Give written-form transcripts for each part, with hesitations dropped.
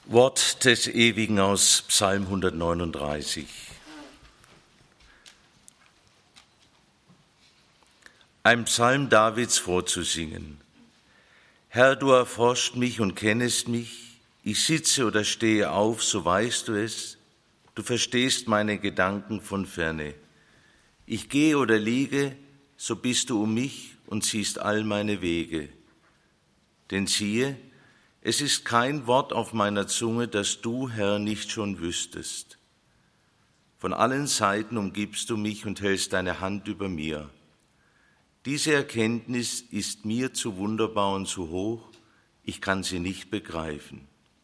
Wort des Ewigen aus Psalm 139. Ein Psalm Davids vorzusingen. Herr, du erforscht mich und kennest mich. Ich sitze oder stehe auf, so weißt du es. Du verstehst meine Gedanken von ferne. Ich gehe oder liege, so bist du um mich und siehst all meine Wege. Denn siehe, es ist kein Wort auf meiner Zunge, das du, Herr, nicht schon wüsstest. Von allen Seiten umgibst du mich und hältst deine Hand über mir. Diese Erkenntnis ist mir zu wunderbar und zu hoch, ich kann sie nicht begreifen.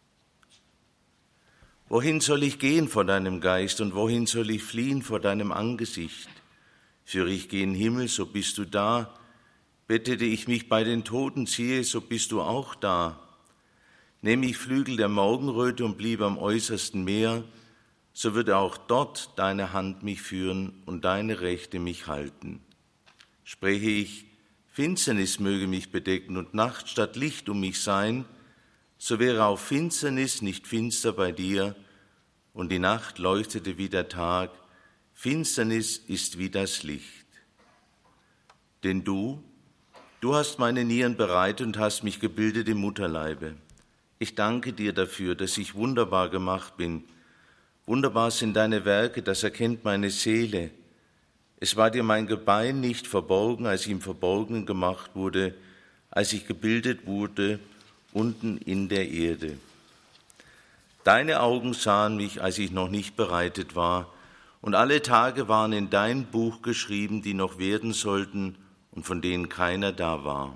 Wohin soll ich gehen vor deinem Geist und wohin soll ich fliehen vor deinem Angesicht? Führe ich gen Himmel, so bist du da. Bettete ich mich bei den Toten, siehe, so bist du auch da. Nehme ich Flügel der Morgenröte und bliebe am äußersten Meer, so würde auch dort deine Hand mich führen und deine Rechte mich halten. Spreche ich, Finsternis möge mich bedecken und Nacht statt Licht um mich sein, so wäre auch Finsternis nicht finster bei dir und die Nacht leuchtete wie der Tag, Finsternis ist wie das Licht. Denn du hast meine Nieren bereitet und hast mich gebildet im Mutterleibe. Ich danke dir dafür, dass ich wunderbar gemacht bin. Wunderbar sind deine Werke, das erkennt meine Seele. Es war dir mein Gebein nicht verborgen, als ich im Verborgenen gemacht wurde, als ich gebildet wurde, unten in der Erde. Deine Augen sahen mich, als ich noch nicht bereitet war, und alle Tage waren in dein Buch geschrieben, die noch werden sollten und von denen keiner da war.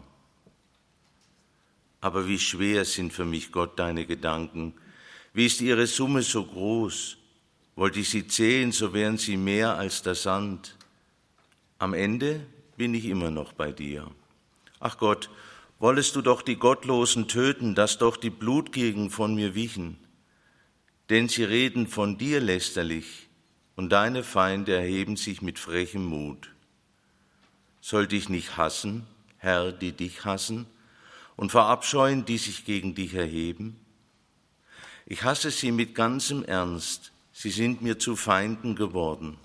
Aber wie schwer sind für mich, Gott, deine Gedanken. Wie ist ihre Summe so groß? Wollte ich sie zählen, so wären sie mehr als der Sand. Am Ende bin ich immer noch bei dir. Ach Gott, wollest du doch die Gottlosen töten, dass doch die Blutgierigen von mir wichen. Denn sie reden von dir lästerlich, und deine Feinde erheben sich mit frechem Mut. Sollte ich nicht hassen, Herr, die dich hassen, und verabscheuen, die sich gegen dich erheben? Ich hasse sie mit ganzem Ernst, sie sind mir zu Feinden geworden.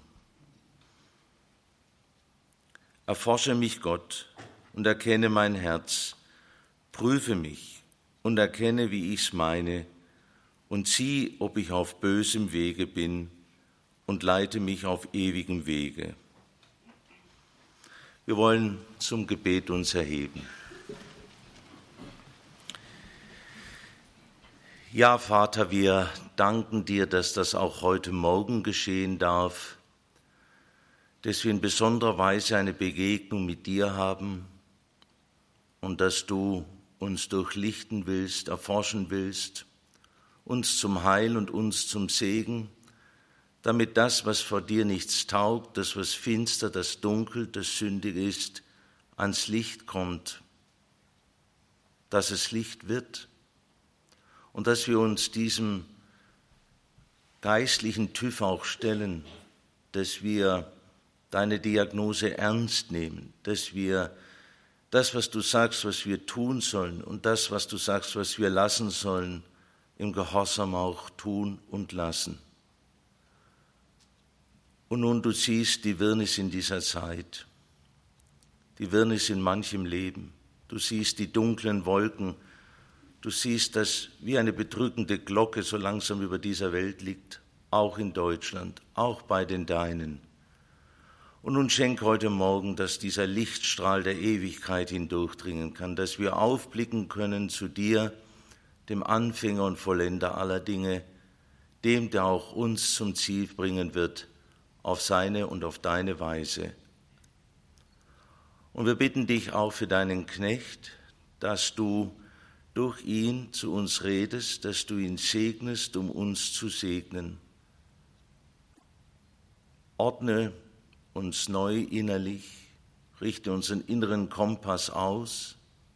Erforsche mich, Gott, und erkenne mein Herz, prüfe mich und erkenne, wie ich's meine, und sieh, ob ich auf bösem Wege bin, und leite mich auf ewigem Wege. Wir wollen zum Gebet uns erheben. Ja, Vater, wir danken dir, dass das auch heute Morgen geschehen darf, dass wir in besonderer Weise eine Begegnung mit dir haben und dass du uns durchlichten willst, erforschen willst, uns zum Heil und uns zum Segen, damit das, was vor dir nichts taugt, das, was finster, das dunkel, das sündig ist, ans Licht kommt, dass es Licht wird. Und dass wir uns diesem geistlichen TÜV auch stellen, dass wir deine Diagnose ernst nehmen, dass wir das, was du sagst, was wir tun sollen und das, was du sagst, was wir lassen sollen, im Gehorsam auch tun und lassen. Und nun, du siehst die Wirrnis in dieser Zeit, die Wirrnis in manchem Leben, du siehst die dunklen Wolken. Du siehst, dass wie eine bedrückende Glocke so langsam über dieser Welt liegt, auch in Deutschland, auch bei den Deinen. Und nun schenk heute Morgen, dass dieser Lichtstrahl der Ewigkeit hindurchdringen kann, dass wir aufblicken können zu dir, dem Anfänger und Vollender aller Dinge, dem, der auch uns zum Ziel bringen wird, auf seine und auf deine Weise. Und wir bitten dich auch für deinen Knecht, dass du durch ihn zu uns redest, dass du ihn segnest, um uns zu segnen. Ordne uns neu innerlich, richte unseren inneren Kompass aus.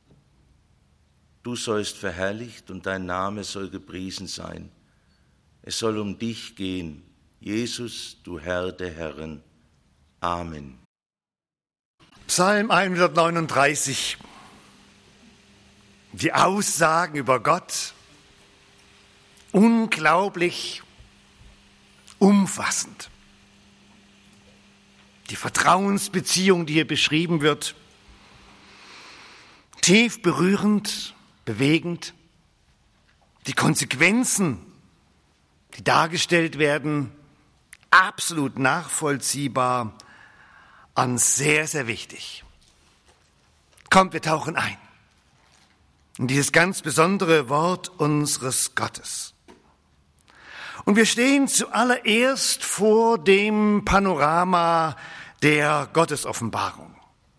Du sollst verherrlicht und dein Name soll gepriesen sein. Es soll um dich gehen, Jesus, du Herr der Herren. Amen. Psalm 139. Die Aussagen über Gott unglaublich umfassend. Die Vertrauensbeziehung, die hier beschrieben wird, tief berührend, bewegend. Die Konsequenzen, die dargestellt werden, absolut nachvollziehbar und sehr, sehr wichtig. Kommt, wir tauchen ein in dieses ganz besondere Wort unseres Gottes. Und wir stehen zuallererst vor dem Panorama der Gottesoffenbarung.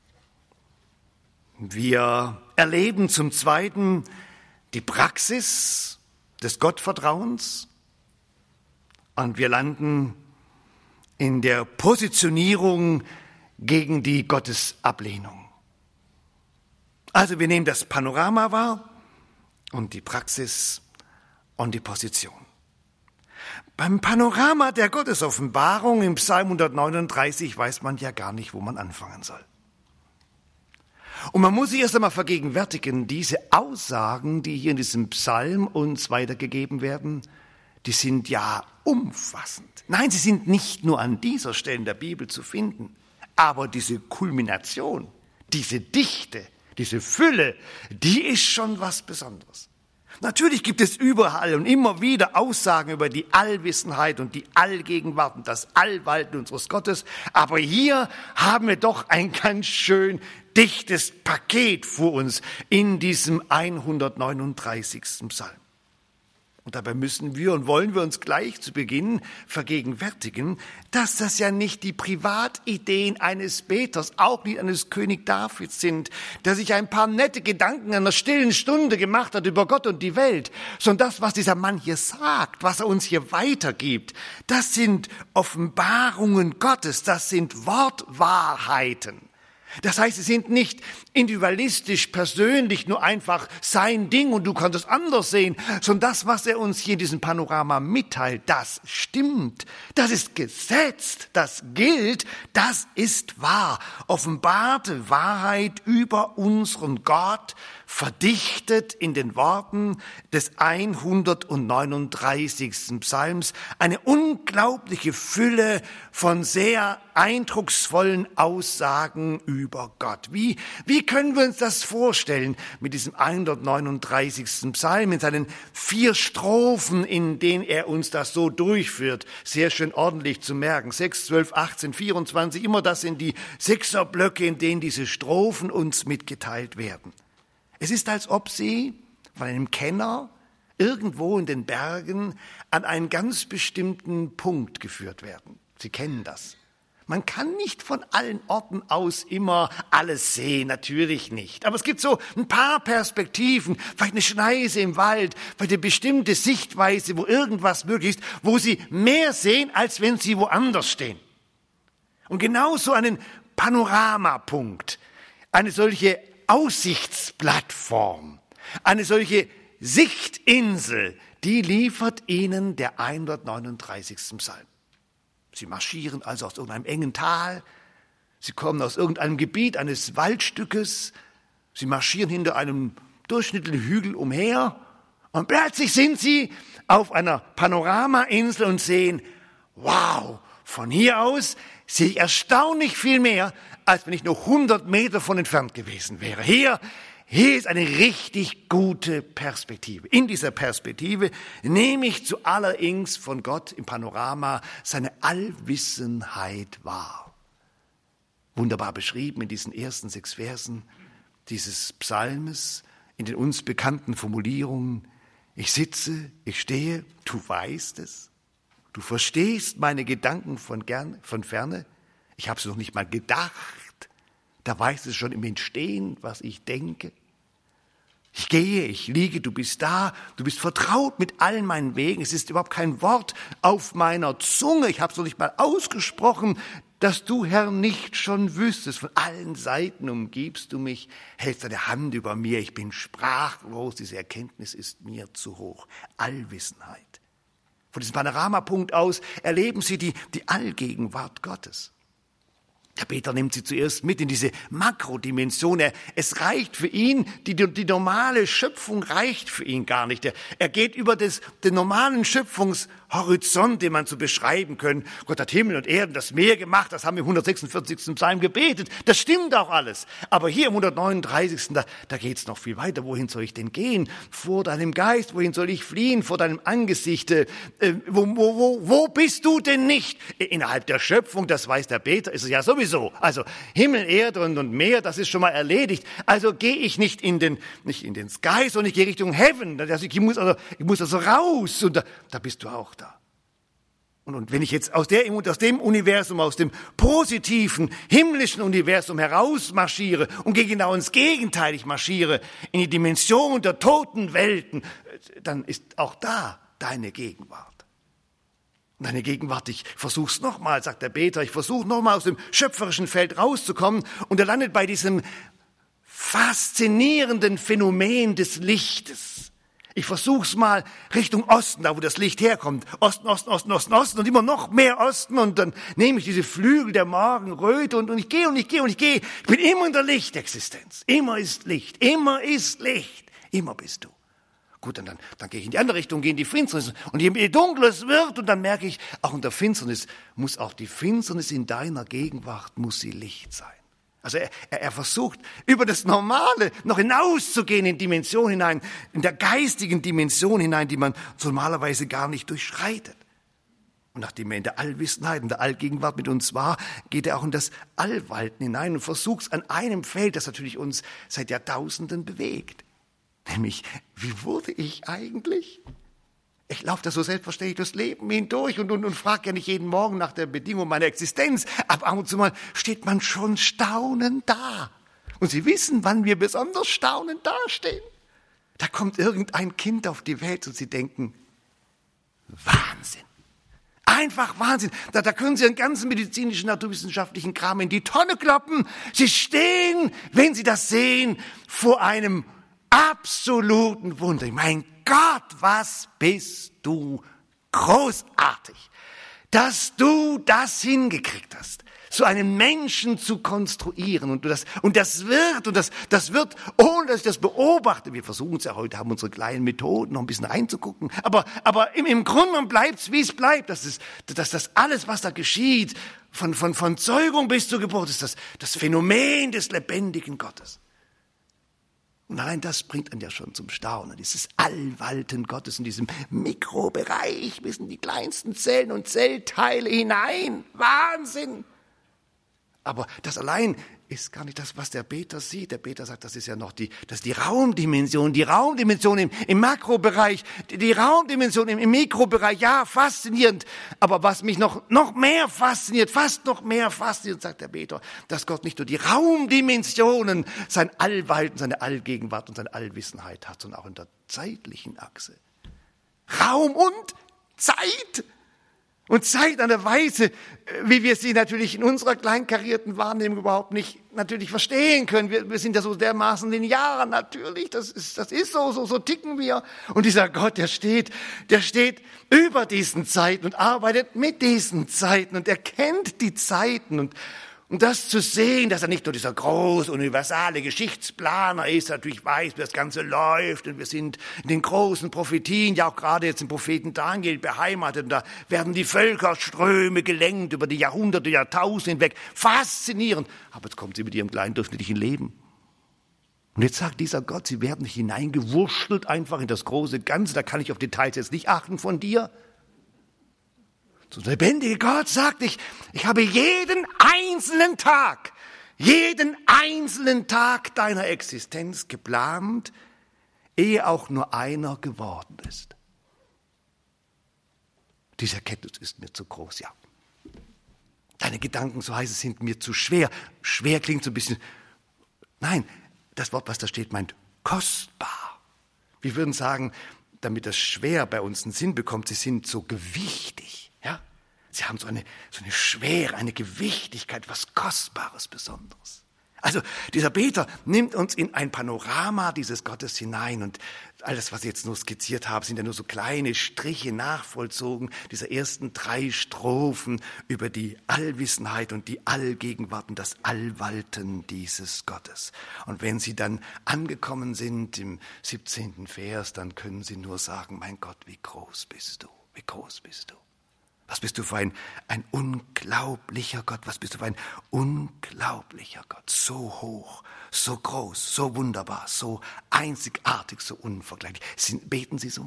Wir erleben zum Zweiten die Praxis des Gottvertrauens und wir landen in der Positionierung gegen die Gottesablehnung. Also wir nehmen das Panorama wahr und die Praxis und die Position. Beim Panorama der Gottesoffenbarung im Psalm 139 weiß man ja gar nicht, wo man anfangen soll. Und man muss sich erst einmal vergegenwärtigen, diese Aussagen, die hier in diesem Psalm uns weitergegeben werden, die sind ja umfassend. Nein, sie sind nicht nur an dieser Stelle in der Bibel zu finden, aber diese Kulmination, diese Dichte, diese Fülle, die ist schon was Besonderes. Natürlich gibt es überall und immer wieder Aussagen über die Allwissenheit und die Allgegenwart und das Allwalten unseres Gottes, aber hier haben wir doch ein ganz schön dichtes Paket vor uns in diesem 139. Psalm. Und dabei müssen wir und wollen wir uns gleich zu Beginn vergegenwärtigen, dass das ja nicht die Privatideen eines Beters, auch nicht eines König Davids sind, der sich ein paar nette Gedanken in einer stillen Stunde gemacht hat über Gott und die Welt, sondern das, was dieser Mann hier sagt, was er uns hier weitergibt, das sind Offenbarungen Gottes, das sind Wortwahrheiten. Das heißt, sie sind nicht individualistisch, persönlich, nur einfach sein Ding und du kannst es anders sehen, sondern das, was er uns hier in diesem Panorama mitteilt, das stimmt, das ist gesetzt, das gilt, das ist wahr. Offenbarte Wahrheit über unseren Gott, verdichtet in den Worten des 139. Psalms, eine unglaubliche Fülle von sehr eindrucksvollen Aussagen über Gott. Wie können wir uns das vorstellen mit diesem 139. Psalm, in seinen 4 Strophen, in denen er uns das so durchführt? Sehr schön ordentlich zu merken. 6, 12, 18, 24, immer das sind die 6er Blöcke, in denen diese Strophen uns mitgeteilt werden. Es ist, als ob sie von einem Kenner irgendwo in den Bergen an einen ganz bestimmten Punkt geführt werden. Sie kennen das. Man kann nicht von allen Orten aus immer alles sehen, natürlich nicht. Aber es gibt so ein paar Perspektiven, vielleicht eine Schneise im Wald, vielleicht eine bestimmte Sichtweise, wo irgendwas möglich ist, wo sie mehr sehen, als wenn sie woanders stehen. Und genauso einen Panoramapunkt, eine solche Aussichtsplattform, eine solche Sichtinsel, die liefert ihnen der 139. Psalm. Sie marschieren also aus irgendeinem engen Tal, sie kommen aus irgendeinem Gebiet eines Waldstückes, sie marschieren hinter einem durchschnittlichen Hügel umher und plötzlich sind sie auf einer Panoramainsel und sehen, wow, von hier aus sehe ich erstaunlich viel mehr, als wenn ich nur 100 Meter von entfernt gewesen wäre. Hier ist eine richtig gute Perspektive. In dieser Perspektive nehme ich zuallererst von Gott im Panorama seine Allwissenheit wahr. Wunderbar beschrieben in diesen ersten 6 Versen dieses Psalmes, in den uns bekannten Formulierungen. Ich sitze, ich stehe, du weißt es. Du verstehst meine Gedanken von Ferne. Ich habe es noch nicht mal gedacht. Da weiß es schon im Entstehen, was ich denke. Ich gehe, ich liege, du bist da, du bist vertraut mit allen meinen Wegen. Es ist überhaupt kein Wort auf meiner Zunge. Ich habe es noch nicht mal ausgesprochen, dass du, Herr, nicht schon wüsstest. Von allen Seiten umgibst du mich, hältst deine Hand über mir. Ich bin sprachlos. Diese Erkenntnis ist mir zu hoch. Allwissenheit. Von diesem Panoramapunkt aus erleben sie die Allgegenwart Gottes. Der Beter nimmt sie zuerst mit in diese Makrodimension. Es reicht für ihn, die normale Schöpfung reicht für ihn gar nicht. Er geht über den normalen Schöpfungshorizont, den man so beschreiben können. Gott hat Himmel und Erden, das Meer gemacht, das haben wir im 146. Psalm gebetet. Das stimmt auch alles. Aber hier im 139. Da geht's noch viel weiter. Wohin soll ich denn gehen? Vor deinem Geist, wohin soll ich fliehen? Vor deinem Angesicht. Wo bist du denn nicht? Innerhalb der Schöpfung, das weiß der Beter, ist es ja sowieso. Also Himmel, Erde und Meer, das ist schon mal erledigt. Also gehe ich nicht in den Sky, sondern ich gehe Richtung Heaven. Also ich muss also raus und da bist du auch da. Und wenn ich jetzt aus dem Universum, aus dem positiven, himmlischen Universum herausmarschiere und genau ins Gegenteil ich marschiere, in die Dimension der toten Welten, dann ist auch da deine Gegenwart. Deine Gegenwart, ich versuch's nochmal, sagt der Beter, ich versuche nochmal aus dem schöpferischen Feld rauszukommen und er landet bei diesem faszinierenden Phänomen des Lichtes. Ich versuch's mal Richtung Osten, da wo das Licht herkommt. Osten und immer noch mehr Osten und dann nehme ich diese Flügel der Morgenröte und ich gehe. Ich bin immer in der Lichtexistenz. Immer ist Licht, immer bist du. Gut, dann gehe ich in die andere Richtung, gehe in die Finsternis. Und je dunkler es wird, und dann merke ich, auch in der Finsternis muss auch die Finsternis in deiner Gegenwart, muss sie Licht sein. Also er versucht, über das Normale noch hinauszugehen in Dimension hinein, in der geistigen Dimension hinein, die man normalerweise gar nicht durchschreitet. Und nachdem er in der Allwissenheit, in der Allgegenwart mit uns war, geht er auch in das Allwalten hinein und versucht es an einem Feld, das natürlich uns seit Jahrtausenden bewegt. Nämlich, wie wurde ich eigentlich? Ich laufe da so selbstverständlich durchs Leben hindurch und frage ja nicht jeden Morgen nach der Bedingung meiner Existenz. Aber ab und zu mal steht man schon staunend da. Und Sie wissen, wann wir besonders staunend dastehen. Da kommt irgendein Kind auf die Welt und Sie denken, Wahnsinn. Einfach Wahnsinn. Da können Sie einen ganzen medizinischen, naturwissenschaftlichen Kram in die Tonne kloppen. Sie stehen, wenn Sie das sehen, vor einem absoluten Wunder. Mein Gott, was bist du großartig, dass du das hingekriegt hast, so einen Menschen zu konstruieren und das wird, ohne dass ich das beobachte. Wir versuchen es ja heute, haben unsere kleinen Methoden, noch ein bisschen reinzugucken, aber im Grunde bleibt es, wie es bleibt. Dass das alles, was da geschieht, von Zeugung bis zur Geburt, ist das Phänomen des lebendigen Gottes. Und allein das bringt einen ja schon zum Staunen, dieses Allwalten Gottes in diesem Mikrobereich bis in die kleinsten Zellen und Zellteile hinein. Wahnsinn! Aber das allein ist gar nicht das, was der Beter sieht. Der Beter sagt, das ist die Raumdimension, im Makrobereich, die Raumdimension im Mikrobereich, ja, faszinierend. Aber was mich noch mehr fasziniert, sagt der Beter, dass Gott nicht nur die Raumdimensionen, sein Allwalten, seine Allgegenwart und seine Allwissenheit hat, sondern auch in der zeitlichen Achse. Raum und Zeit. Und Zeit an der Weise, wie wir sie natürlich in unserer kleinkarierten Wahrnehmung überhaupt nicht natürlich verstehen können. Wir sind ja so dermaßen linear natürlich, das ist so ticken wir. Und dieser Gott, der steht über diesen Zeiten und arbeitet mit diesen Zeiten und er kennt die Zeiten und das zu sehen, dass er nicht nur dieser große, universale Geschichtsplaner ist, natürlich weiß, wie das Ganze läuft und wir sind in den großen Prophetien, ja auch gerade jetzt im Propheten Daniel beheimatet und da werden die Völkerströme gelenkt über die Jahrhunderte, Jahrtausende hinweg, faszinierend. Aber jetzt kommt sie mit ihrem kleinen durchschnittlichen Leben. Und jetzt sagt dieser Gott, sie werden nicht hineingewurschtelt einfach in das große Ganze, da kann ich auf Details jetzt nicht achten von dir. So der lebendige Gott sagt, ich habe jeden einzelnen Tag deiner Existenz geplant, ehe auch nur einer geworden ist. Diese Erkenntnis ist mir zu groß, ja. Deine Gedanken, so heißt es, sind mir zu schwer. Schwer klingt so ein bisschen, nein, das Wort, was da steht, meint kostbar. Wir würden sagen, damit das schwer bei uns einen Sinn bekommt, sie sind so gewichtig. Ja? Sie haben so eine Schwere, eine Gewichtigkeit, was Kostbares, Besonderes. Also dieser Beter nimmt uns in ein Panorama dieses Gottes hinein und alles, was ich jetzt nur skizziert habe, sind ja nur so kleine Striche nachvollzogen dieser ersten 3 Strophen über die Allwissenheit und die Allgegenwart und das Allwalten dieses Gottes. Und wenn Sie dann angekommen sind im 17. Vers, dann können Sie nur sagen, mein Gott, wie groß bist du, wie groß bist du. Was bist du für ein unglaublicher Gott, was bist du für ein unglaublicher Gott, so hoch, so groß, so wunderbar, so einzigartig, so unvergleichlich. Beten Sie so?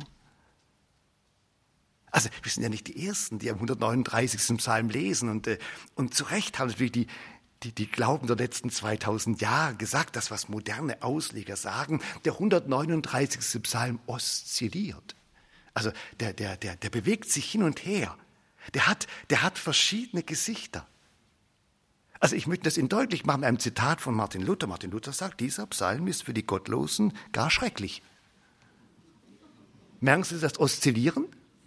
Also wir sind ja nicht die Ersten, die am 139. Psalm lesen und zu Recht haben natürlich die Glauben der letzten 2000 Jahre gesagt, das, was moderne Ausleger sagen, der 139. Psalm oszilliert. Also der bewegt sich hin und her. Der hat verschiedene Gesichter. Also ich möchte das Ihnen deutlich machen mit einem Zitat von Martin Luther. Martin Luther sagt, dieser Psalm ist für die Gottlosen gar schrecklich. Merken Sie das Oszillieren?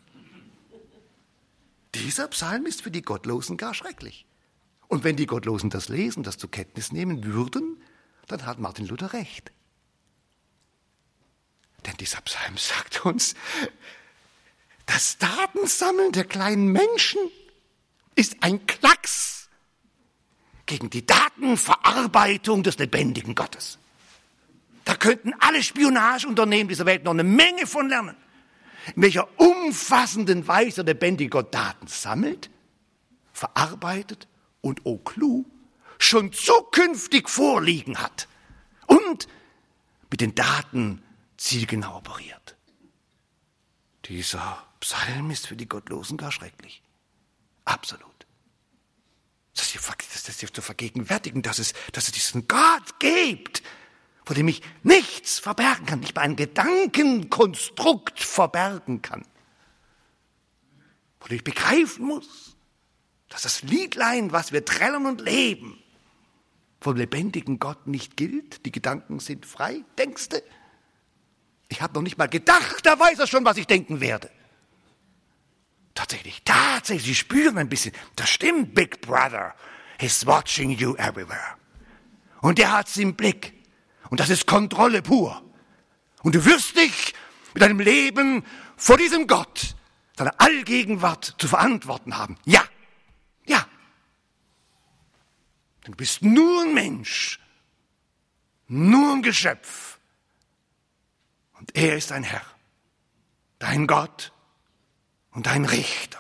Dieser Psalm ist für die Gottlosen gar schrecklich. Und wenn die Gottlosen das lesen, das zur Kenntnis nehmen würden, dann hat Martin Luther recht. Denn dieser Psalm sagt uns, das Datensammeln der kleinen Menschen ist ein Klacks gegen die Datenverarbeitung des lebendigen Gottes. Da könnten alle Spionageunternehmen dieser Welt noch eine Menge von lernen. In welcher umfassenden Weise der lebendige Gott Daten sammelt, verarbeitet und au clou schon zukünftig vorliegen hat und mit den Daten zielgenau operiert. Dieser Psalm ist für die Gottlosen gar schrecklich. Absolut. Das ist hier zu vergegenwärtigen, dass es diesen Gott gibt, vor dem ich nichts verbergen kann, nicht mal ein Gedankenkonstrukt verbergen kann. Wo ich begreifen muss, dass das Liedlein, was wir trällern und leben, vom lebendigen Gott nicht gilt. Die Gedanken sind frei, denkst du? Ich habe noch nicht mal gedacht, da weiß er schon, was ich denken werde. Tatsächlich, Sie spüren ein bisschen, das stimmt, Big Brother is watching you everywhere. Und der hat's im Blick. Und das ist Kontrolle pur. Und du wirst dich mit deinem Leben vor diesem Gott, seiner Allgegenwart zu verantworten haben. Ja, ja. Denn du bist nur ein Mensch, nur ein Geschöpf. Und er ist dein Herr, dein Gott und dein Richter.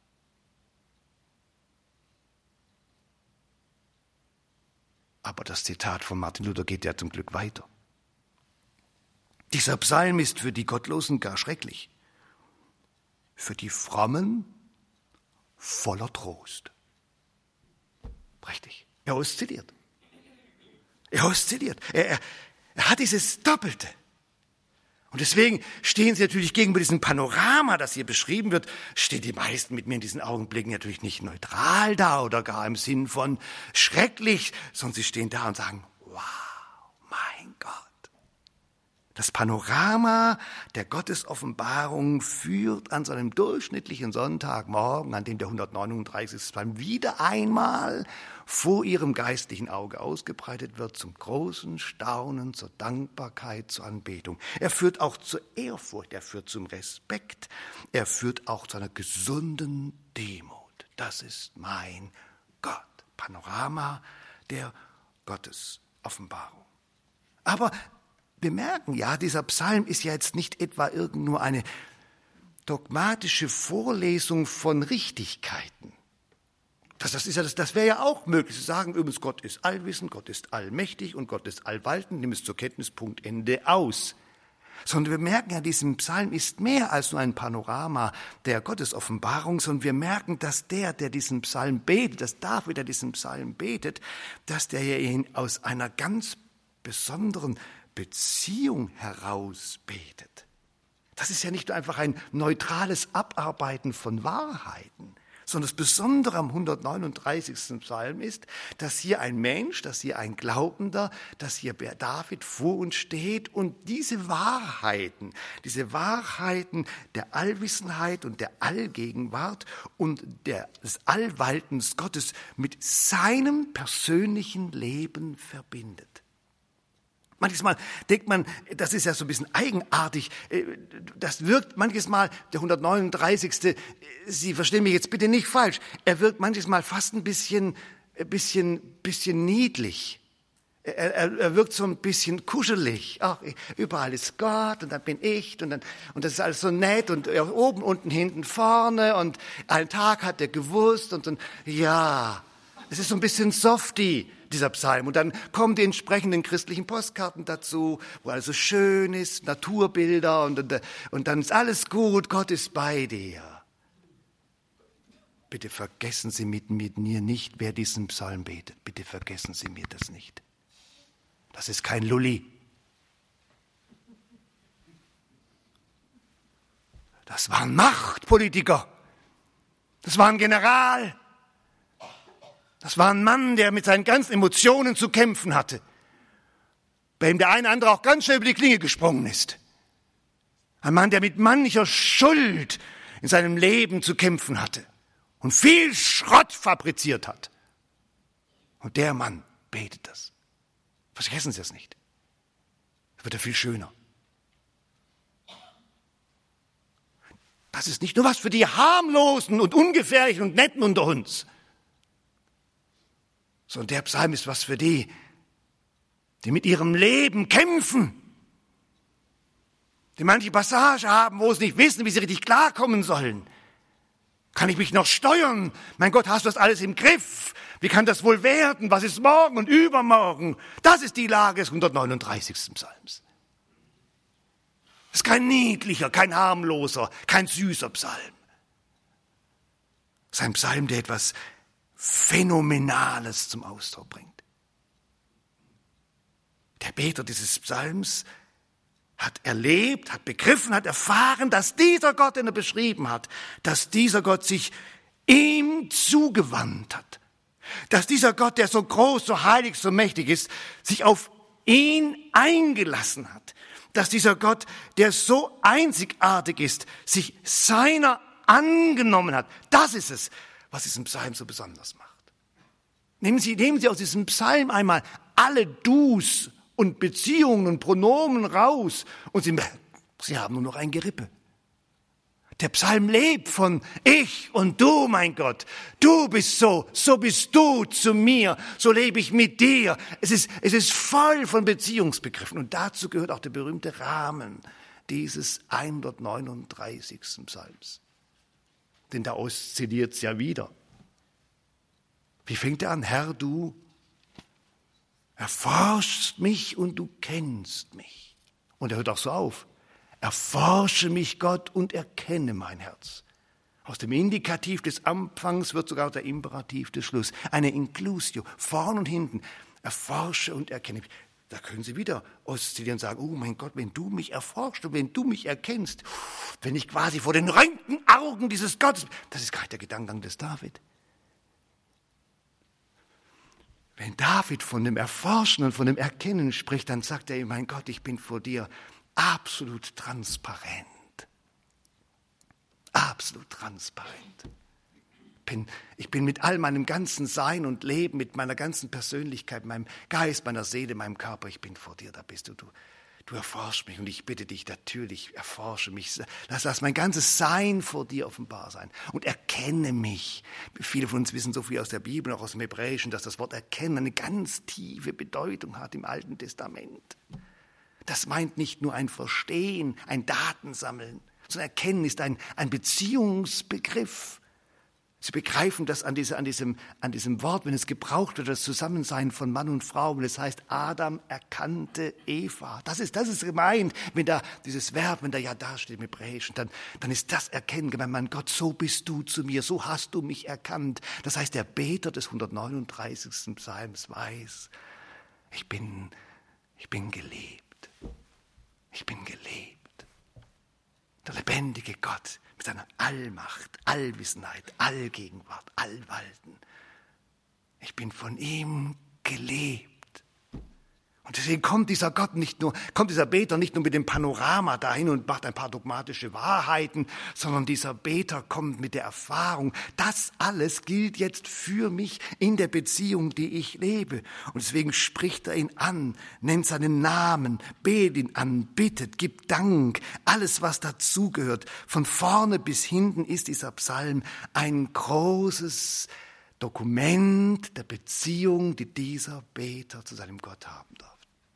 Aber das Zitat von Martin Luther geht ja zum Glück weiter. Dieser Psalm ist für die Gottlosen gar schrecklich, für die Frommen voller Trost. Prächtig. Er oszilliert. Er hat dieses Doppelte. Und deswegen stehen sie natürlich gegenüber diesem Panorama, das hier beschrieben wird, stehen die meisten mit mir in diesen Augenblicken natürlich nicht neutral da oder gar im Sinn von schrecklich, sondern sie stehen da und sagen, wow, mein Gott. Das Panorama der Gottesoffenbarung führt an seinem durchschnittlichen Sonntagmorgen, an dem der 139. Psalm wieder einmal vor ihrem geistlichen Auge ausgebreitet wird, zum großen Staunen, zur Dankbarkeit, zur Anbetung. Er führt auch zur Ehrfurcht, er führt zum Respekt, er führt auch zu einer gesunden Demut. Das ist mein Gott. Panorama der Gottesoffenbarung. Aber wir merken ja, dieser Psalm ist ja jetzt nicht etwa irgend nur eine dogmatische Vorlesung von Richtigkeiten. Das wäre ja auch möglich, zu sagen, übrigens, Gott ist allwissend, Gott ist allmächtig und Gott ist allwaltend, nimm es zur Kenntnis, Punkt, Ende, aus. Sondern wir merken ja, diesem Psalm ist mehr als nur ein Panorama der Gottesoffenbarung, sondern wir merken, dass der diesen Psalm betet, dass David, der diesen Psalm betet, dass der ihn aus einer ganz besonderen Beziehung heraus betet. Das ist ja nicht nur einfach ein neutrales Abarbeiten von Wahrheiten, sondern das Besondere am 139. Psalm ist, dass hier ein Mensch, dass hier ein Glaubender, dass hier David vor uns steht und diese Wahrheiten der Allwissenheit und der Allgegenwart und des Allwaltens Gottes mit seinem persönlichen Leben verbindet. Manchmal denkt man, das ist ja so ein bisschen eigenartig, das wirkt manches Mal, der 139., Sie verstehen mich jetzt bitte nicht falsch, er wirkt manches Mal fast ein bisschen niedlich. Er wirkt so ein bisschen kuschelig. Ach, überall ist Gott und dann bin ich und das ist alles so nett und oben, unten, hinten, vorne und einen Tag hat er gewusst und dann, ja, es ist so ein bisschen softy, dieser Psalm. Und dann kommen die entsprechenden christlichen Postkarten dazu, wo alles so schön ist, Naturbilder und dann ist alles gut, Gott ist bei dir. Bitte vergessen Sie mit mir nicht, wer diesen Psalm betet. Bitte vergessen Sie mir das nicht. Das ist kein Lulli. Das war ein Machtpolitiker. Das war ein General. Das war ein Mann, der mit seinen ganzen Emotionen zu kämpfen hatte. Bei dem der eine oder andere auch ganz schnell über die Klinge gesprungen ist. Ein Mann, der mit mancher Schuld in seinem Leben zu kämpfen hatte und viel Schrott fabriziert hat. Und der Mann betet das. Vergessen Sie das nicht. Das wird ja viel schöner. Das ist nicht nur was für die harmlosen und ungefährlichen und netten unter uns, sondern der Psalm ist was für die mit ihrem Leben kämpfen, die manche Passage haben, wo sie nicht wissen, wie sie richtig klarkommen sollen. Kann ich mich noch steuern? Mein Gott, hast du das alles im Griff? Wie kann das wohl werden? Was ist morgen und übermorgen? Das ist die Lage des 139. Psalms. Das ist kein niedlicher, kein harmloser, kein süßer Psalm. Das ist ein Psalm, der etwas Phänomenales zum Ausdruck bringt. Der Beter dieses Psalms hat erlebt, hat begriffen, hat erfahren, dass dieser Gott, den er beschrieben hat, dass dieser Gott sich ihm zugewandt hat. Dass dieser Gott, der so groß, so heilig, so mächtig ist, sich auf ihn eingelassen hat. Dass dieser Gott, der so einzigartig ist, sich seiner angenommen hat. Das ist es, was diesen Psalm so besonders macht. Nehmen Sie aus diesem Psalm einmal alle Dus und Beziehungen und Pronomen raus und Sie haben nur noch ein Gerippe. Der Psalm lebt von ich und du, mein Gott. Du bist so bist du zu mir, so lebe ich mit dir. Es ist voll von Beziehungsbegriffen und dazu gehört auch der berühmte Rahmen dieses 139. Psalms. Denn da oszilliert es ja wieder. Wie fängt er an? Herr, du erforschst mich und du kennst mich. Und er hört auch so auf. Erforsche mich, Gott, und erkenne mein Herz. Aus dem Indikativ des Anfangs wird sogar der Imperativ des Schlusses. Eine Inclusio, vorn und hinten. Erforsche und erkenne mich. Da können Sie wieder oszillieren und sagen, oh mein Gott, wenn du mich erforschst und wenn du mich erkennst, wenn ich quasi vor den Röntgenaugen dieses Gottes, das ist gar nicht der Gedankengang des David. Wenn David von dem Erforschen und von dem Erkennen spricht, dann sagt er ihm, mein Gott, ich bin vor dir absolut transparent. Absolut transparent. Ich bin mit all meinem ganzen Sein und Leben, mit meiner ganzen Persönlichkeit, meinem Geist, meiner Seele, meinem Körper, ich bin vor dir, da bist du. Du erforschst mich und ich bitte dich natürlich, erforsche mich. Lass mein ganzes Sein vor dir offenbar sein und erkenne mich. Viele von uns wissen so viel aus der Bibel, auch aus dem Hebräischen, dass das Wort erkennen eine ganz tiefe Bedeutung hat im Alten Testament. Das meint nicht nur ein Verstehen, ein Datensammeln, sondern Erkennen ist ein Beziehungsbegriff. Sie begreifen das an diesem Wort, wenn es gebraucht wird, das Zusammensein von Mann und Frau, wenn es heißt, Adam erkannte Eva. Das ist gemeint, wenn da dieses Verb, wenn da ja da steht im Hebräischen, dann ist das Erkennen gemeint, mein Gott, so bist du zu mir, so hast du mich erkannt. Das heißt, der Beter des 139. Psalms weiß, ich bin gelebt. Ich bin gelebt. Der lebendige Gott mit seiner Allmacht, Allwissenheit, Allgegenwart, Allwalten. Ich bin von ihm gelebt. Und deswegen kommt dieser Beter nicht nur mit dem Panorama dahin und macht ein paar dogmatische Wahrheiten, sondern dieser Beter kommt mit der Erfahrung, das alles gilt jetzt für mich in der Beziehung, die ich lebe. Und deswegen spricht er ihn an, nennt seinen Namen, betet ihn an, bittet, gibt Dank, alles was dazugehört. Von vorne bis hinten ist dieser Psalm ein großes Dokument der Beziehung, die dieser Beter zu seinem Gott haben darf.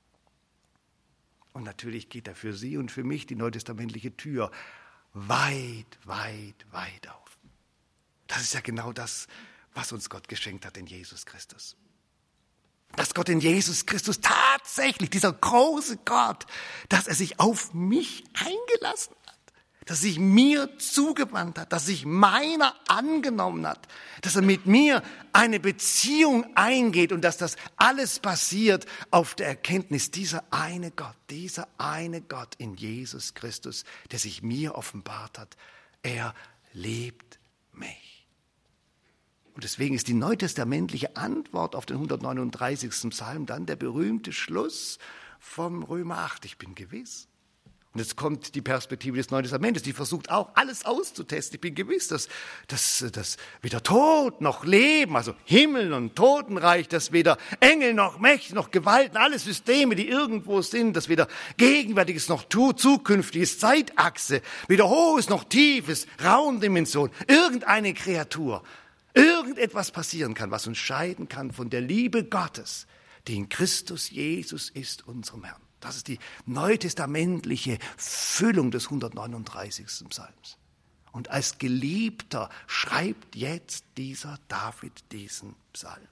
Und natürlich geht da für Sie und für mich die neutestamentliche Tür weit, weit, weit auf. Das ist ja genau das, was uns Gott geschenkt hat in Jesus Christus. Dass Gott in Jesus Christus tatsächlich, dieser große Gott, dass er sich auf mich eingelassen hat, dass er sich mir zugewandt hat, dass er sich meiner angenommen hat, dass er mit mir eine Beziehung eingeht und dass das alles basiert auf der Erkenntnis, dieser eine Gott in Jesus Christus, der sich mir offenbart hat, er liebt mich. Und deswegen ist die neutestamentliche Antwort auf den 139. Psalm dann der berühmte Schluss vom Römer 8. Ich bin gewiss. Und jetzt kommt die Perspektive des Neuen Testamentes, die versucht auch alles auszutesten. Ich bin gewiss, dass weder Tod noch Leben, also Himmel und Totenreich, dass weder Engel noch Mächte noch Gewalten, alle Systeme, die irgendwo sind, dass weder Gegenwärtiges noch Zukünftiges, Zeitachse, weder Hohes noch Tiefes, Raumdimension, irgendeine Kreatur, irgendetwas passieren kann, was uns scheiden kann von der Liebe Gottes, die in Christus Jesus ist, unserem Herrn. Das ist die neutestamentliche Füllung des 139. Psalms. Und als Geliebter schreibt jetzt dieser David diesen Psalm.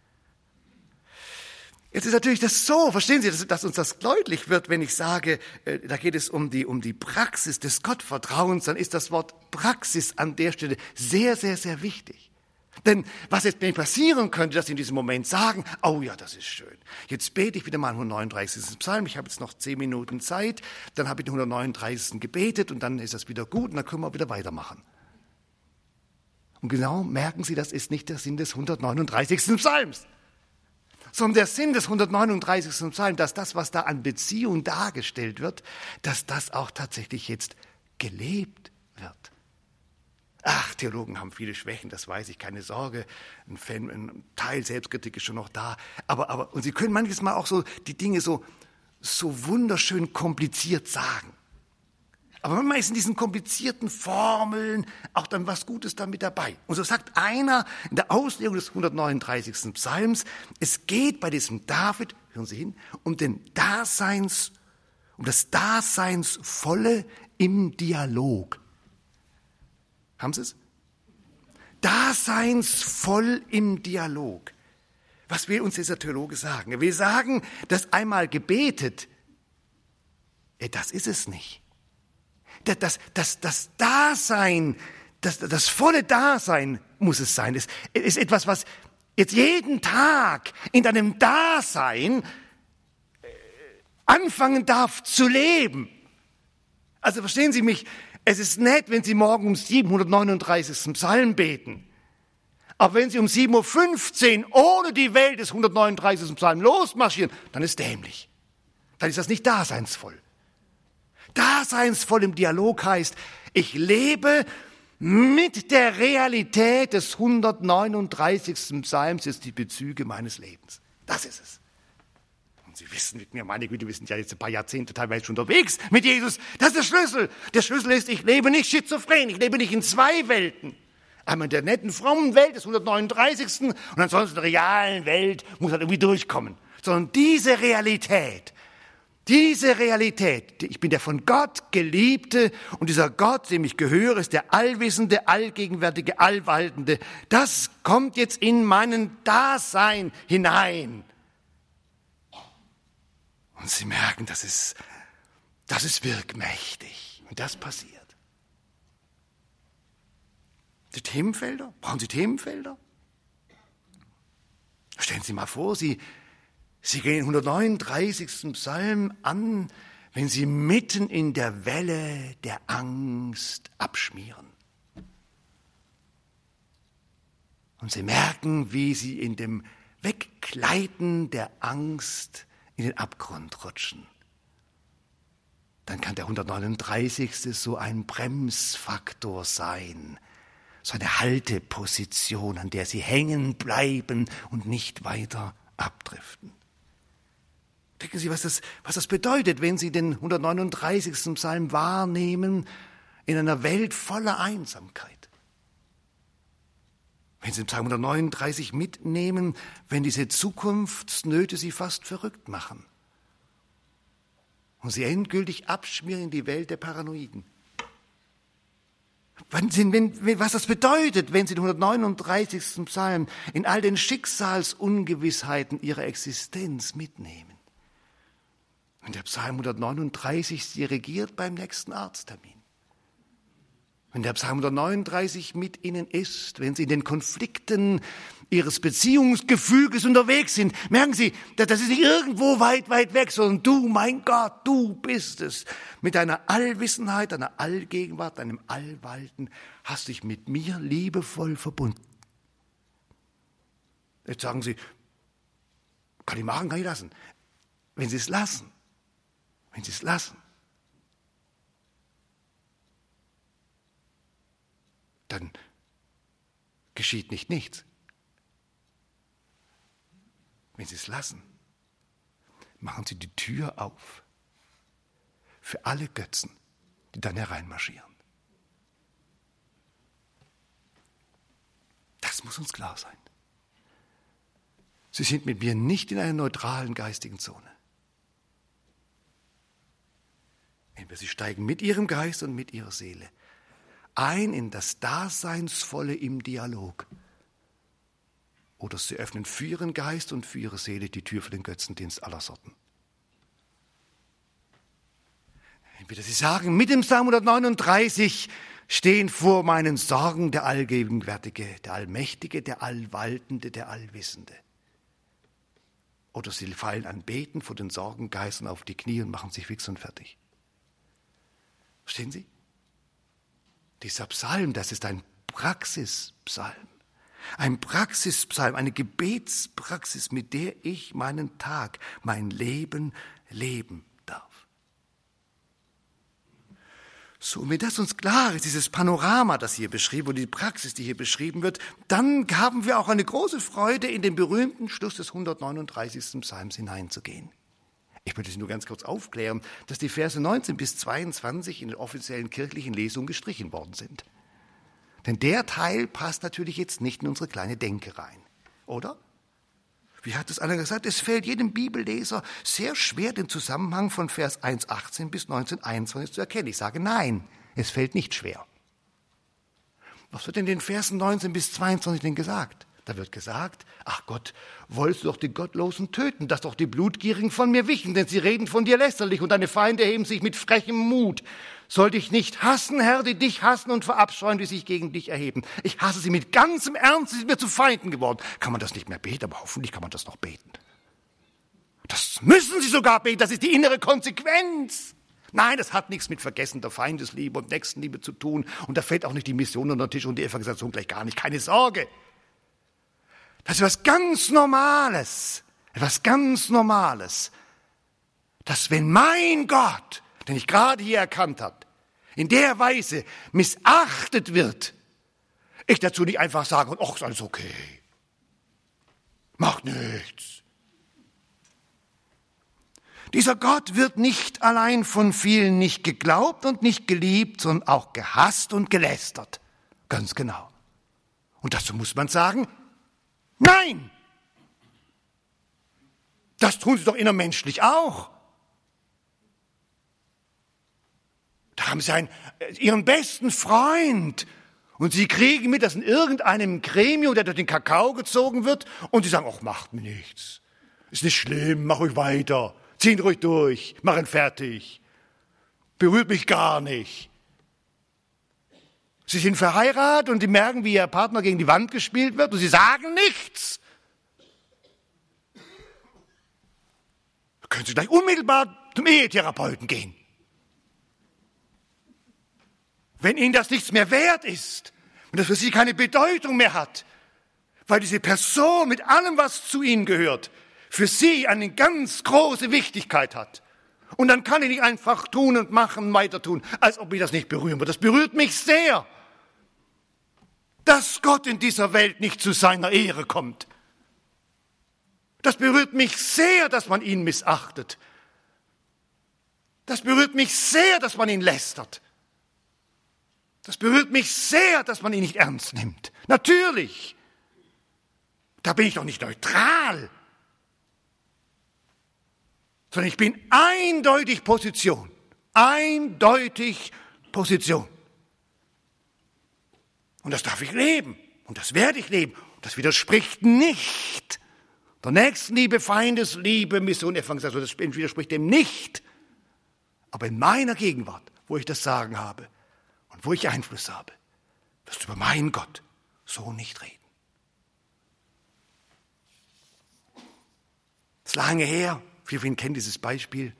Jetzt ist natürlich das so, verstehen Sie, dass uns das deutlich wird, wenn ich sage, da geht es um die Praxis des Gottvertrauens, dann ist das Wort Praxis an der Stelle sehr, sehr, sehr wichtig. Denn was jetzt passieren könnte, dass Sie in diesem Moment sagen, oh ja, das ist schön. Jetzt bete ich wieder mal den 139. Psalm, ich habe jetzt noch 10 Minuten Zeit, dann habe ich den 139. gebetet und dann ist das wieder gut und dann können wir wieder weitermachen. Und genau merken Sie, das ist nicht der Sinn des 139. Psalms, sondern der Sinn des 139. Psalms, dass das, was da an Beziehung dargestellt wird, dass das auch tatsächlich jetzt gelebt wird. Ach, Theologen haben viele Schwächen, das weiß ich, keine Sorge. Ein Teil Selbstkritik ist schon noch da. Und sie können manches Mal auch so die Dinge so wunderschön kompliziert sagen. Aber manchmal ist in diesen komplizierten Formeln auch dann was Gutes damit dabei. Und so sagt einer in der Auslegung des 139. Psalms, es geht bei diesem David, hören Sie hin, um das Daseinsvolle im Dialog. Haben Sie es? Daseinsvoll im Dialog. Was will uns dieser Theologe sagen? Er will sagen, dass einmal gebetet, das ist es nicht. Das Dasein, das volle Dasein muss es sein. Es ist etwas, was jetzt jeden Tag in deinem Dasein anfangen darf zu leben. Also verstehen Sie mich, es ist nett, wenn Sie morgen um 739. Psalm beten. Aber wenn Sie um 7:15 Uhr ohne die Welt des 139. Psalm losmarschieren, dann ist dämlich. Dann ist das nicht daseinsvoll. Daseinsvoll im Dialog heißt, ich lebe mit der Realität des 139. Psalms, jetzt die Bezüge meines Lebens. Das ist es. Und Sie wissen mit mir, meine Güte, wir sind ja jetzt ein paar Jahrzehnte teilweise schon unterwegs mit Jesus. Das ist der Schlüssel. Der Schlüssel ist, ich lebe nicht schizophren, ich lebe nicht in 2 Welten. Einmal in der netten, frommen Welt des 139. und ansonsten in der realen Welt muss halt irgendwie durchkommen. Sondern diese Realität, ich bin der von Gott Geliebte und dieser Gott, dem ich gehöre, ist der Allwissende, Allgegenwärtige, Allwaltende. Das kommt jetzt in meinen Dasein hinein. Und Sie merken, das ist wirkmächtig. Und das passiert. Die Themenfelder? Brauchen Sie Themenfelder? Stellen Sie mal vor, Sie gehen den 139. Psalm an wenn sie mitten in der Welle der Angst abschmieren. Und sie merken, wie sie in dem Weggleiten der Angst in den Abgrund rutschen. Dann kann der 139. so ein Bremsfaktor sein, so eine Halteposition, an der sie hängen bleiben und nicht weiter abdriften. Denken Sie, was das bedeutet, wenn Sie den 139. Psalm wahrnehmen in einer Welt voller Einsamkeit. Wenn Sie den Psalm 139 mitnehmen, wenn diese Zukunftsnöte Sie fast verrückt machen und Sie endgültig abschmieren in die Welt der Paranoiden. Was das bedeutet, wenn Sie den 139. Psalm in all den Schicksalsungewissheiten Ihrer Existenz mitnehmen. Und der Psalm 139 Sie regiert beim nächsten Arzttermin. Wenn der Psalm 139 mit Ihnen ist, wenn Sie in den Konflikten Ihres Beziehungsgefüges unterwegs sind, merken Sie, das ist nicht irgendwo weit, weit weg, sondern du, mein Gott, du bist es. Mit deiner Allwissenheit, deiner Allgegenwart, deinem Allwalten hast dich mit mir liebevoll verbunden. Jetzt sagen Sie, kann ich machen, kann ich lassen. Wenn Sie es lassen, dann geschieht nicht nichts. Wenn Sie es lassen, machen Sie die Tür auf für alle Götzen, die dann hereinmarschieren. Das muss uns klar sein. Sie sind mit mir nicht in einer neutralen geistigen Zone. Entweder Sie steigen mit Ihrem Geist und mit Ihrer Seele ein in das Daseinsvolle im Dialog. Oder Sie öffnen für Ihren Geist und für Ihre Seele die Tür für den Götzendienst aller Sorten. Entweder Sie sagen, mit dem Psalm 139 stehen vor meinen Sorgen der Allgegenwärtige, der Allmächtige, der Allwaltende, der Allwissende. Oder Sie fallen anbeten vor den Sorgengeistern auf die Knie und machen sich fix und fertig. Verstehen Sie? Dieser Psalm, das ist ein Praxispsalm. Ein Praxispsalm, eine Gebetspraxis, mit der ich meinen Tag, mein Leben leben darf. So, wenn das uns klar ist, dieses Panorama, das hier beschrieben wird, die Praxis, die hier beschrieben wird, dann haben wir auch eine große Freude, in den berühmten Schluss des 139. Psalms hineinzugehen. Ich möchte Sie nur ganz kurz aufklären, dass die Verse 19 bis 22 in den offiziellen kirchlichen Lesungen gestrichen worden sind. Denn der Teil passt natürlich jetzt nicht in unsere kleine Denke rein, oder? Wie hat es einer gesagt? Es fällt jedem Bibelleser sehr schwer, den Zusammenhang von Vers 1,18 bis 19,21 zu erkennen. Ich sage nein, es fällt nicht schwer. Was wird in den Versen 19 bis 22 denn gesagt? Da wird gesagt, ach Gott, wolltest du doch die Gottlosen töten, dass doch die Blutgierigen von mir wichen, denn sie reden von dir lästerlich und deine Feinde heben sich mit frechem Mut. Soll dich nicht hassen, Herr, die dich hassen und verabscheuen, die sich gegen dich erheben. Ich hasse sie mit ganzem Ernst, sie sind mir zu Feinden geworden. Kann man das nicht mehr beten, aber hoffentlich kann man das noch beten. Das müssen sie sogar beten, das ist die innere Konsequenz. Nein, das hat nichts mit Vergessen der Feindesliebe und Nächstenliebe zu tun und da fällt auch nicht die Mission unter den Tisch und die Evangelisation gleich gar nicht, keine Sorge. Das ist etwas ganz Normales, dass wenn mein Gott, den ich gerade hier erkannt habe, in der Weise missachtet wird, ich dazu nicht einfach sage, ach, ist alles okay, macht nichts. Dieser Gott wird nicht allein von vielen nicht geglaubt und nicht geliebt, sondern auch gehasst und gelästert. Ganz genau. Und dazu muss man sagen, nein! Das tun sie doch innermenschlich auch. Da haben sie ihren besten Freund und sie kriegen mit, dass in irgendeinem Gremium, der durch den Kakao gezogen wird und sie sagen, ach, macht mir nichts. Ist nicht schlimm, mach ruhig weiter. Zieh ihn ruhig durch, mach ihn fertig. Berührt mich gar nicht. Sie sind verheiratet und die merken, wie ihr Partner gegen die Wand gespielt wird und sie sagen nichts. Können Sie gleich unmittelbar zum Ehetherapeuten gehen. Wenn Ihnen das nichts mehr wert ist und das für Sie keine Bedeutung mehr hat, weil diese Person mit allem, was zu Ihnen gehört, für Sie eine ganz große Wichtigkeit hat. Und dann kann ich nicht einfach tun und machen und weiter tun, als ob mich das nicht berühren würde. Das berührt mich sehr, dass Gott in dieser Welt nicht zu seiner Ehre kommt. Das berührt mich sehr, dass man ihn missachtet. Das berührt mich sehr, dass man ihn lästert. Das berührt mich sehr, dass man ihn nicht ernst nimmt. Natürlich. Da bin ich doch nicht neutral. Sondern ich bin eindeutig Position. Eindeutig Position. Und das darf ich leben. Und das werde ich leben. Und das widerspricht nicht der Nächstenliebe, Feindesliebe, Mission, Evangelisation. Das widerspricht dem nicht. Aber in meiner Gegenwart, wo ich das Sagen habe und wo ich Einfluss habe, wirst du über meinen Gott so nicht reden. Das ist lange her. Viele von Ihnen kennen dieses Beispiel,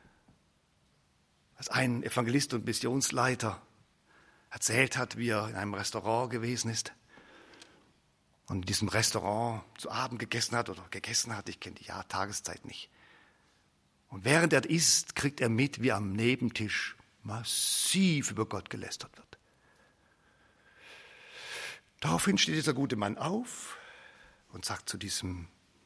als ein Evangelist und Missionsleiter erzählt hat, wie er in einem Restaurant gewesen ist und in diesem Restaurant zu Abend gegessen hat, ich kenne die Tageszeit nicht. Und während er isst, kriegt er mit, wie am Nebentisch massiv über Gott gelästert wird. Daraufhin steht dieser gute Mann auf und sagt zu diesem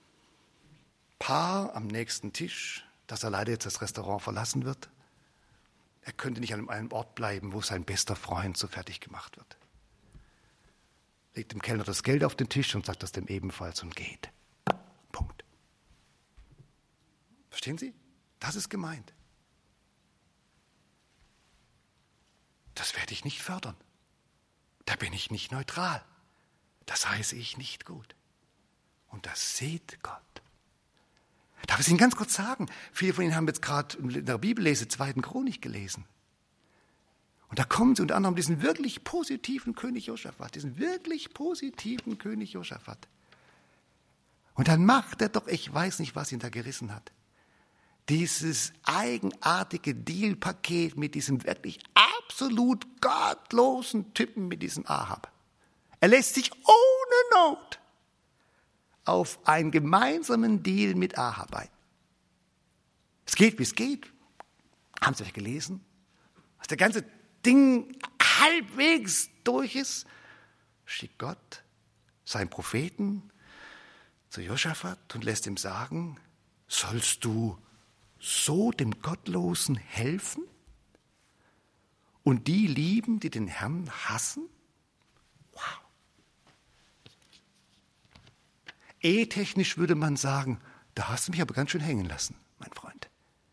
Paar am nächsten Tisch, dass er leider jetzt das Restaurant verlassen wird. Er könnte nicht an einem Ort bleiben, wo sein bester Freund so fertig gemacht wird. Legt dem Kellner das Geld auf den Tisch und sagt das dem ebenfalls und geht. Punkt. Verstehen Sie? Das ist gemeint. Das werde ich nicht fördern. Da bin ich nicht neutral. Das heiße ich nicht gut. Und das sieht Gott. Darf ich Ihnen ganz kurz sagen, viele von Ihnen haben jetzt gerade in der Bibellese 2. Chronik gelesen. Und da kommen sie unter anderem diesen wirklich positiven König Josaphat, Und dann macht er doch, ich weiß nicht, was ihn da gerissen hat, dieses eigenartige Dealpaket mit diesem wirklich absolut gottlosen Typen, mit diesem Ahab. Er lässt sich ohne Not auf einen gemeinsamen Deal mit Ahab ein. Es geht, wie es geht. Haben Sie euch gelesen? Als der ganze Ding halbwegs durch ist, schickt Gott seinen Propheten zu Josaphat und lässt ihm sagen, sollst du so dem Gottlosen helfen und die lieben, die den Herrn hassen? Wow. Ehetechnisch würde man sagen, da hast du mich aber ganz schön hängen lassen, mein Freund.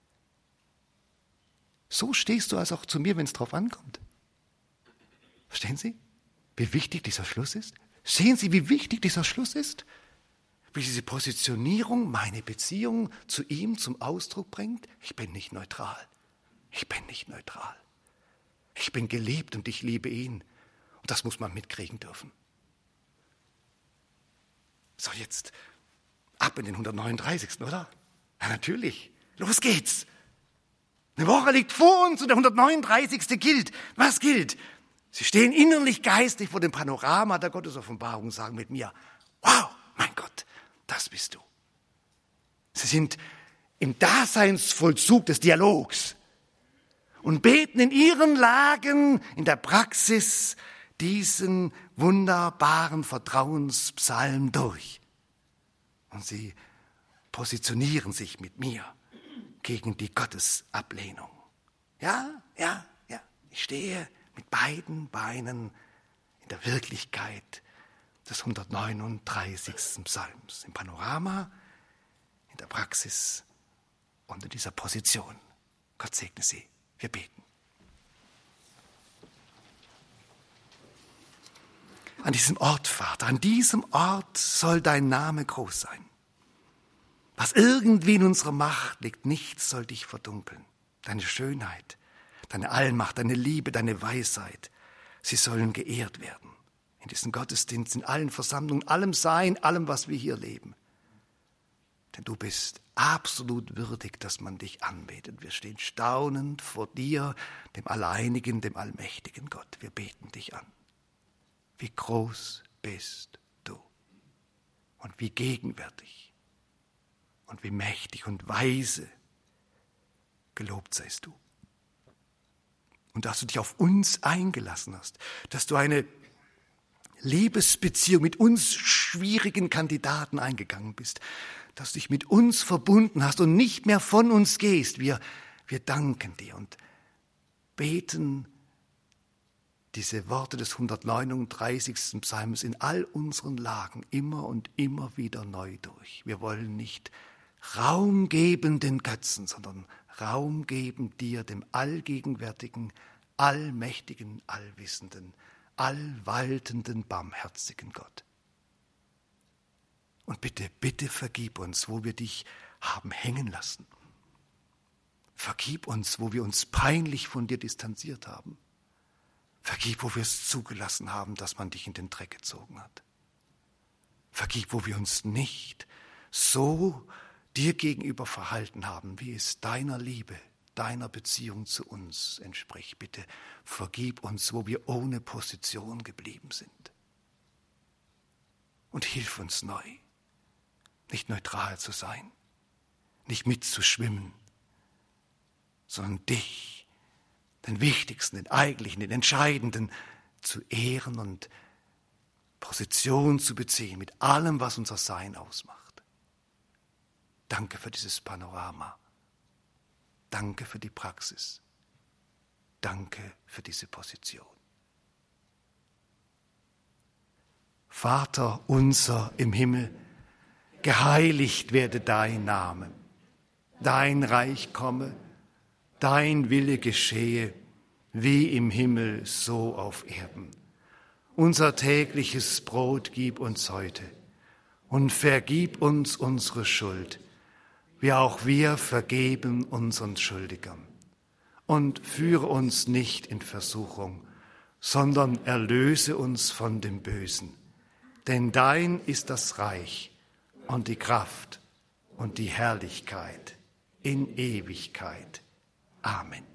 So stehst du also auch zu mir, wenn es drauf ankommt. Verstehen Sie, wie wichtig dieser Schluss ist? Sehen Sie, wie wichtig dieser Schluss ist? Wie diese Positionierung meine Beziehung zu ihm zum Ausdruck bringt? Ich bin nicht neutral. Ich bin nicht neutral. Ich bin geliebt und ich liebe ihn. Und das muss man mitkriegen dürfen. So, jetzt ab in den 139. oder? Ja, natürlich. Los geht's. Eine Woche liegt vor uns und der 139. gilt. Was gilt? Sie stehen innerlich geistig vor dem Panorama der Gottesoffenbarung und sagen mit mir, wow, mein Gott, das bist du. Sie sind im Daseinsvollzug des Dialogs und beten in ihren Lagen, in der Praxis, diesen wunderbaren Vertrauenspsalm durch. Und sie positionieren sich mit mir gegen die Gottesablehnung. Ja. Ich stehe mit beiden Beinen in der Wirklichkeit des 139. Psalms. Im Panorama, in der Praxis und in dieser Position. Gott segne Sie. Wir beten. An diesem Ort, Vater, an diesem Ort soll dein Name groß sein. Was irgendwie in unserer Macht liegt, nichts soll dich verdunkeln. Deine Schönheit, deine Allmacht, deine Liebe, deine Weisheit, sie sollen geehrt werden. In diesen Gottesdiensten, in allen Versammlungen, allem Sein, allem, was wir hier leben. Denn du bist absolut würdig, dass man dich anbetet. Wir stehen staunend vor dir, dem alleinigen, dem allmächtigen Gott. Wir beten dich an. Wie groß bist du und wie gegenwärtig und wie mächtig und weise. Gelobt seist du. Und dass du dich auf uns eingelassen hast, dass du eine Liebesbeziehung mit uns schwierigen Kandidaten eingegangen bist, dass du dich mit uns verbunden hast und nicht mehr von uns gehst. Wir danken dir und beten diese Worte des 139. Psalms in all unseren Lagen immer und immer wieder neu durch. Wir wollen nicht Raum geben den Götzen, sondern Raum geben dir, dem allgegenwärtigen, allmächtigen, allwissenden, allwaltenden, barmherzigen Gott. Und bitte, bitte vergib uns, wo wir dich haben hängen lassen. Vergib uns, wo wir uns peinlich von dir distanziert haben. Vergib, wo wir es zugelassen haben, dass man dich in den Dreck gezogen hat. Vergib, wo wir uns nicht so dir gegenüber verhalten haben, wie es deiner Liebe, deiner Beziehung zu uns entspricht. Bitte vergib uns, wo wir ohne Position geblieben sind. Und hilf uns neu, nicht neutral zu sein, nicht mitzuschwimmen, sondern dich, den Wichtigsten, den Eigentlichen, den Entscheidenden zu ehren und Position zu beziehen mit allem, was unser Sein ausmacht. Danke für dieses Panorama. Danke für die Praxis. Danke für diese Position. Vater unser im Himmel, geheiligt werde dein Name. Dein Reich komme, dein Wille geschehe, wie im Himmel, so auf Erden. Unser tägliches Brot gib uns heute und vergib uns unsere Schuld, wie auch wir vergeben unseren Schuldigern. Und führe uns nicht in Versuchung, sondern erlöse uns von dem Bösen. Denn dein ist das Reich und die Kraft und die Herrlichkeit in Ewigkeit. Amen.